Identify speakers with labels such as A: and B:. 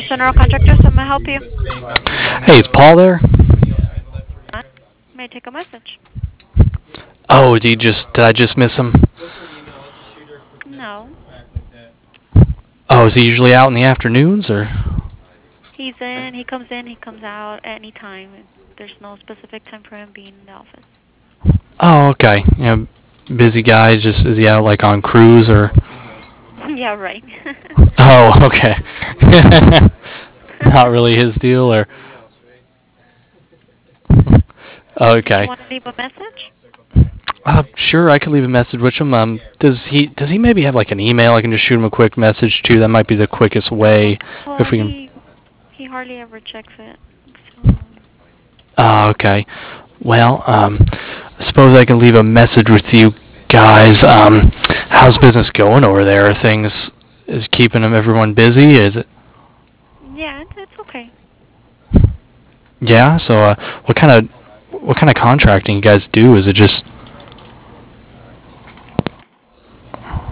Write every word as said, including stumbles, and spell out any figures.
A: General Contractors, how may I help you?
B: Hey, is Paul there?
A: Uh, May I take a message?
B: Oh, did you just did I just miss him?
A: No.
B: Oh, is he usually out in the afternoons or?
A: He's in, he comes in, he comes out at any time. There's no specific time for him being in the office.
B: Oh, okay. Yeah, busy guy. Just is he out like on cruise or?
A: Yeah, right.
B: Oh, okay. Not really his deal or?
A: Did you
B: Okay.
A: want to leave a message?
B: Uh, sure, I could leave a message with him. Um, does he does he maybe have like an email I can just shoot him a quick message to? That might be the quickest way
A: Well,
B: if we can.
A: he he hardly ever checks it. So,
B: Oh, okay. Well, um, I suppose I can leave a message with you guys. Um, how's business going over there? Are things is keeping them everyone busy? Is it?
A: yeah, it's, it's okay.
B: Yeah. So, uh, what kind of what kind of contracting you guys do? Is it just